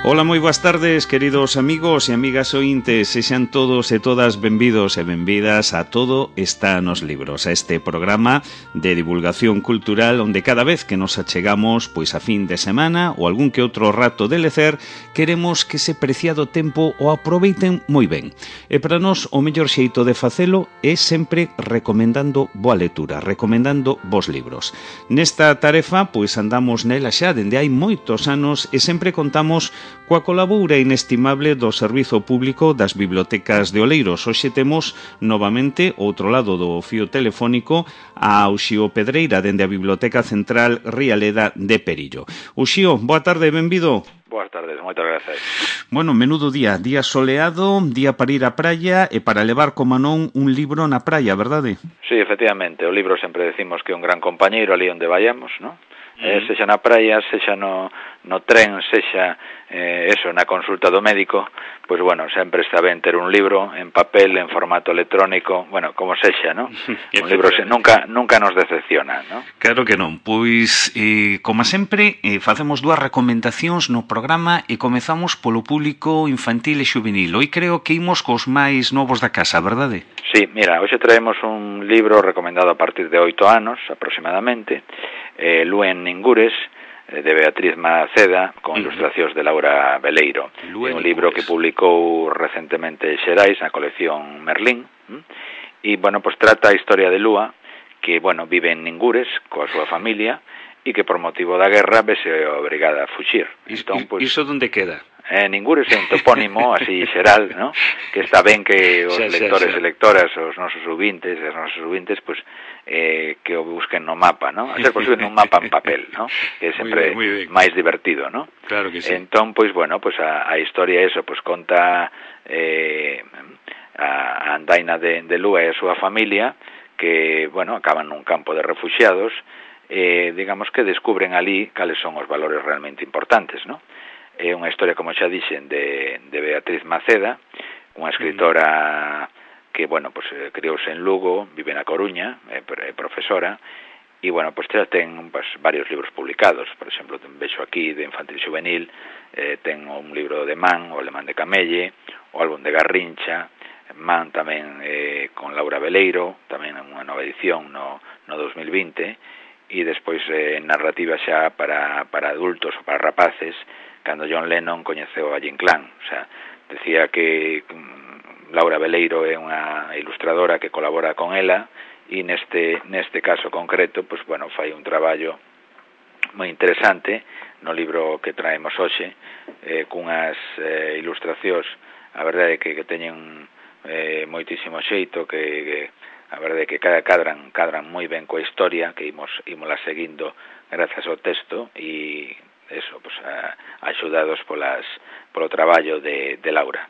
Ola, moi boas tardes, queridos amigos e amigas ointes. Sexan todos e todas benvidos e benvidas a Todo está nos libros, a este programa de divulgación cultural onde cada vez que nos achegamos pois a fin de semana ou algún que outro rato de lecer, queremos que ese preciado tempo o aproveiten moi ben. E para nós o mellor xeito de facelo é sempre recomendando boa lectura, recomendando bons libros. Nesta tarefa pois andamos nela xa dende hai moitos anos e sempre contamos coa colaboura inestimable do Servizo Público das Bibliotecas de Oleiros. Hoxe temos novamente outro lado do fío telefónico a Uxío Pedreira dende a Biblioteca Central Rialeda de Perillo. Uxío, boa tarde, benvido. Boas tardes, moitas grazas. Bueno, menudo día soleado, día para ir á praia e para levar como non un libro na praia, verdade? Sí, efectivamente, o libro sempre decimos que é un gran compañeiro ali onde vayamos, non? Sexa na praia, sexa no tren, sexa na consulta do médico, pois bueno, sempre está ben ter un libro en papel, en formato electrónico, bueno, como sexa, non? Un libro nunca nos decepciona, non? Claro que non, pois, como sempre, facemos dúas recomendacións no programa e comezamos polo público infantil e xuvenil. Hoy creo que imos cos máis novos da casa, verdade? Sí, mira, hoxe traemos un libro recomendado a partir de 8 anos, aproximadamente, Lúa en Ningures, de Beatriz Maceda, con ilustracións de Laura Beleiro. É un libro que publicou recentemente Xerais na colección Merlín. E, bueno, pues trata a historia de Lúa, que, bueno, vive en Ningures coa súa familia e que por motivo da guerra vese obrigada a fuxir. Entón, pues, iso onde queda? Ningures é un topónimo así xeral, ¿no? Que está ben que os lectores e lectoras, os nosos subintes e as nosas subintes, pues, que o busquen no mapa, ¿no? A ser posible nun mapa en papel, ¿no? Que é sempre máis divertido, ¿no? Claro que sí. Entón, pues, bueno, pues a historia eso, pues conta a andaina de Lúa e a súa familia que, bueno, acaban nun campo de refuxiados e, digamos que descubren ali cales son os valores realmente importantes, ¿no? É unha historia, como xa dixen, de Beatriz Maceda, unha escritora que, bueno, pues criouse en Lugo, vive na Coruña, é profesora, e, bueno, pues xa ten pues, varios libros publicados. Por exemplo, vexo aquí de infantil xuvenil, ten un libro de Man, o Alemán de Camelle, o álbum de Garrincha, Man tamén con Laura Beleiro, tamén unha nova edición no 2020, e despois narrativa xa para adultos ou para rapaces, cando John Lennon coñeceu a Jim Clan. O sea, decía que Laura Beleiro é unha ilustradora que colabora con ela e neste caso concreto, pues bueno, fai un traballo moi interesante no libro que traemos hoxe, cunhas ilustracións, a verdade é que teñen moitísimo xeito, que a verdade é que cadran moi ben coa historia, que ímola seguindo grazas ao texto e eso, pues, axudados polo traballo de Laura.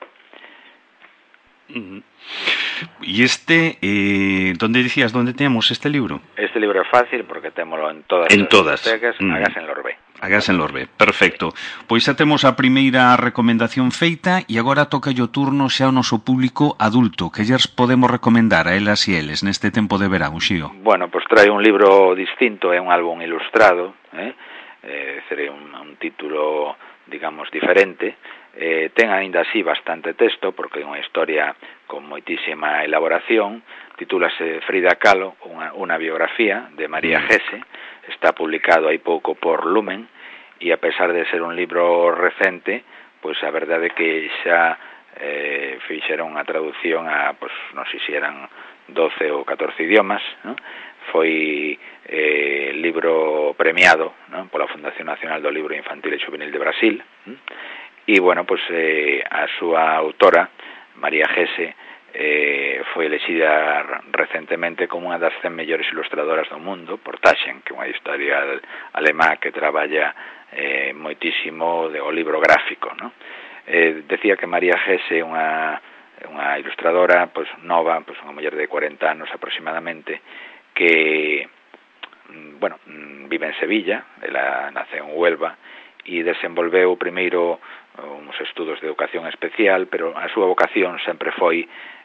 E donde dicías, donde temos este libro? Este libro é fácil porque témolo en todas as bibliotecas, agás en Lorbé. Agás en Lorbé, perfecto. Pois xa temos a primeira recomendación feita e agora toca o turno xa ao noso público adulto. Que lles podemos recomendar a elas e eles neste tempo de verán, Uxío? Bueno, pues trae un libro distinto, é un álbum ilustrado, sería un título, digamos, diferente. Ten aínda así bastante texto, porque é unha historia con moitísima elaboración. Titúlase Frida Kahlo, unha biografía de María Gese. Está publicado hai pouco por Lumen, e a pesar de ser un libro recente, pois a verdade é que xa fixeron unha traducción a, pois, non sei se eran 12 ou 14 idiomas, non? Foi libro premiado, non? Pola Fundación Nacional do Libro Infantil e Xuvenil de Brasil, e, bueno, pues, a súa autora, María Gese, foi elexida recentemente como unha das 100 mellores ilustradoras do mundo por Taschen, que é unha editorial alemá que traballa moitísimo o libro gráfico, non? Decía que María Gese é unha ilustradora pues, nova, pues, unha muller de 40 anos aproximadamente, que, bueno, vive en Sevilla, ela nace en Huelva, e desenvolveu primeiro uns estudos de educación especial, pero a súa vocación sempre foi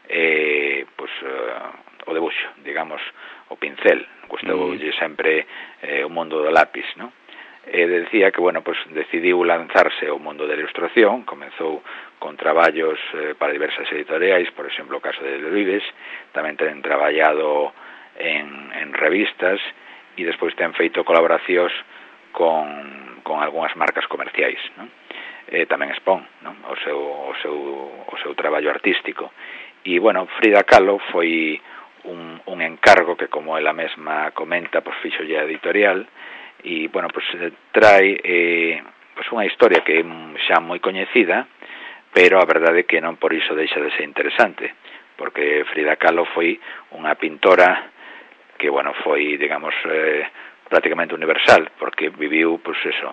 o debuxo, digamos, o pincel. Gustoulle sempre o mundo do lápis, non? decía que, bueno, pues decidiu lanzarse ao mundo da ilustración, comezou con traballos para diversas editoriais, por exemplo, o caso de Delibes, tamén ten traballado en revistas e despois ten feito colaboracións con algunhas marcas comerciais, non? Tamén expón, non? O seu traballo artístico. E, bueno, Frida Kahlo foi un encargo que, como ela mesma comenta, pues fixolle a editorial e, bueno, pues trae pues unha historia que é xa moi coñecida, pero a verdade é que non por iso deixa de ser interesante, porque Frida Kahlo foi unha pintora que, bueno, foi, digamos, prácticamente universal, porque viviu, pues eso,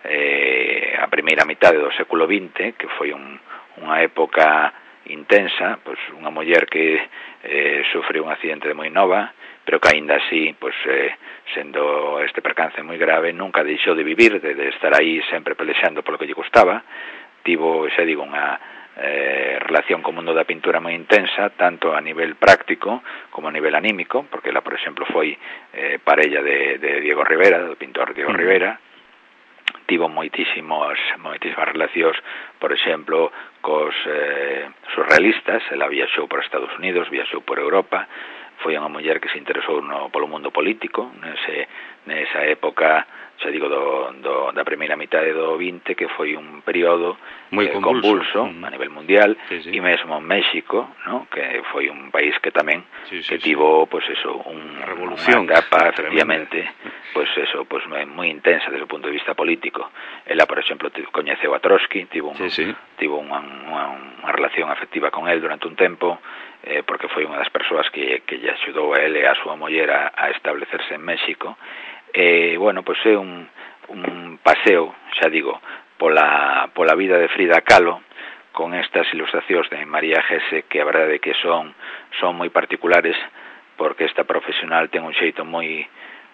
a primeira mitade do século XX, que foi unha época intensa, pues unha muller que sufriu un accidente de moi nova, pero que aínda así, pues sendo este percance moi grave, nunca deixou de vivir, de estar aí sempre pelexando polo que lle gustaba. Tivo, xa digo, unha relación co mundo da pintura moi intensa, tanto a nivel práctico como a nivel anímico, porque ela, por exemplo, foi parella de Diego Rivera, do pintor Diego Rivera. Tivo moitísimas relacións, por exemplo, cos surrealistas. Ela viaxou por Estados Unidos, viaxou por Europa, foi unha muller que se interesou polo mundo político, nesa época, xa digo, da primeira mitade do 20, que foi un período moi convulso a nivel mundial, e mesmo México, ¿no? Que foi un país que tamén tivo, pues eso, unha revolución, unha etapa, efectivamente, pues eso, pues moi intensa desde o punto de vista político. Ela, por exemplo, coñeceu a Trotsky, tivo unha relación afectiva con él durante un tempo, porque foi unha das persoas que lle axudou a ele e a súa muller a establecerse en México. Bueno, pois é un paseo, xa digo, pola vida de Frida Kahlo, con estas ilustracións de María Gese, que a verdade é que son moi particulares, porque esta profesional ten un xeito moi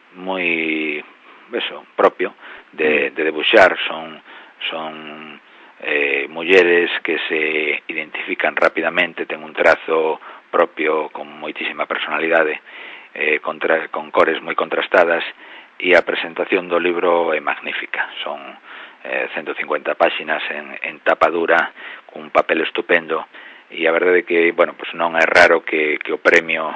propio de debuxar. Son mulleres que se identifican rapidamente, ten un trazo propio con moitísima personalidade, con cores moi contrastadas, e a presentación do libro é magnífica. Son 150 páxinas en tapa dura, cun papel estupendo, e a verdade é que, bueno, pues non é raro que o premio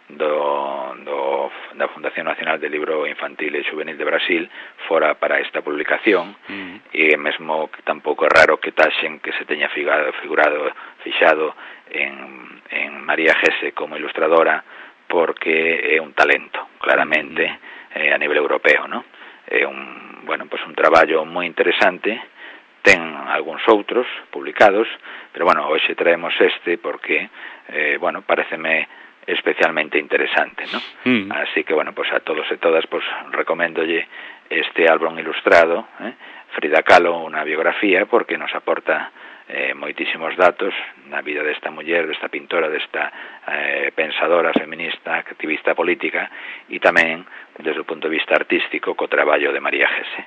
da Fundación Nacional de Libro Infantil e Juvenil de Brasil fora para esta publicación, e mesmo que tampouco é raro que taxen que se teña fixado en María Gese como ilustradora, porque é un talento, claramente, a nivel europeo, ¿no? É un traballo moi interesante. Ten algúns outros publicados, pero, bueno, hoxe traemos este porque, pareceme especialmente interesante, ¿no? Así que, bueno, pues a todos e todas, pues recoméndolle este álbum ilustrado, Frida Kahlo, unha biografía, porque nos aporta moitísimos datos na vida desta muller, desta pintora, desta pensadora feminista, activista política, e tamén desde o punto de vista artístico co traballo de María Gese.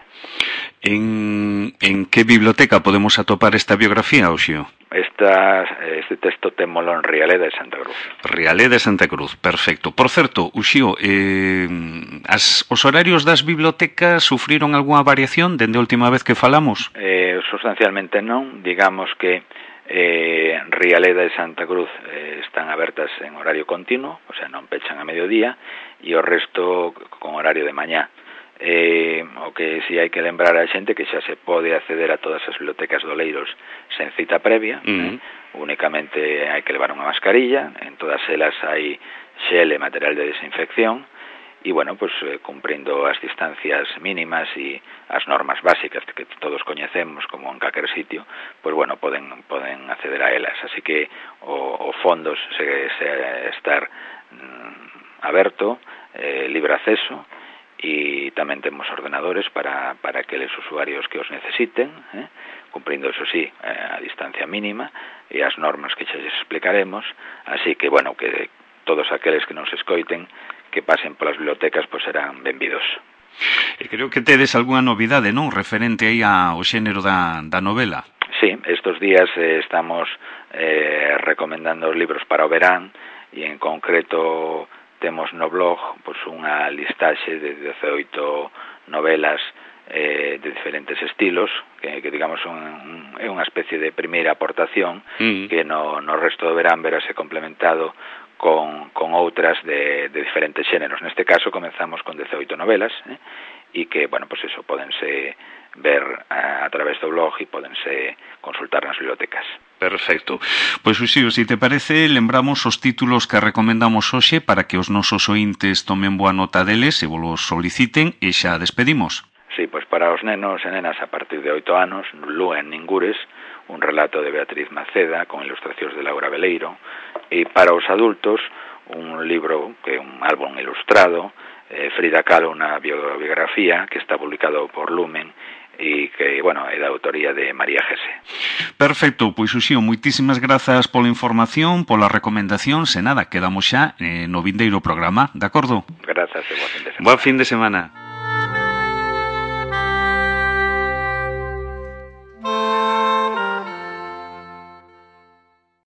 En que biblioteca podemos atopar esta biografía, Uxío? Este texto témolo en Rialeda de Santa Cruz. Rialeda de Santa Cruz, perfecto. Por certo, Uxío, os horarios das bibliotecas sufriron algunha variación dende a última vez que falamos? Sustancialmente non, digamos que Rialeda e Santa Cruz están abertas en horario continuo, o sea, non pechan a mediodía, e o resto con horario de mañá. O que si hai que lembrar a xente que xa se pode acceder a todas as bibliotecas do Oleiros sen cita previa, únicamente hai que levar unha mascarilla, en todas elas hai xel e material de desinfección, e, bueno, pues cumprindo as distancias mínimas e as normas básicas que todos coñecemos como en calquer sitio, pues, bueno, poden acceder a elas. Así que o fondo se estar aberto, libre acceso, e tamén temos ordenadores para aqueles usuarios que os necesiten, cumprindo, eso sí, a distancia mínima e as normas que xa lles explicaremos. Así que, bueno, que todos aqueles que nos escoiten que pasen polas bibliotecas, pois serán benvidos. E creo que tedes algunha novidade, non? Referente aí ao xénero da novela. Sí, estos días estamos recomendando os libros para o verán, e en concreto temos no blog pois unha listaxe de 18 novelas de diferentes estilos, que digamos é unha especie de primeira aportación que no resto do verán verase complementado con outras de diferentes xéneros. Neste caso comenzamos con 18 novelas, e que, bueno, pues eso, pódense ver a través do blog e pódense consultar nas bibliotecas. Perfecto. Pois, Uxío, se te parece, lembramos os títulos que recomendamos hoxe para que os nosos ointes tomen boa nota deles e vos soliciten e xa despedimos. Sí, pois para os nenos e nenas a partir de 8 anos, Lúa en Ningures, un relato de Beatriz Maceda con ilustracións de Laura Veleiro, e para os adultos un libro que é un álbum ilustrado, Frida Kahlo, unha biografía que está publicado por Lumen e que, bueno, é da autoría de María Gese. Perfecto, pois Uxío, moitísimas grazas pola información, pola recomendación, se nada, quedamos xa no vindeiro programa, de acordo? Grazas e boa fin de semana. Boa fin de semana.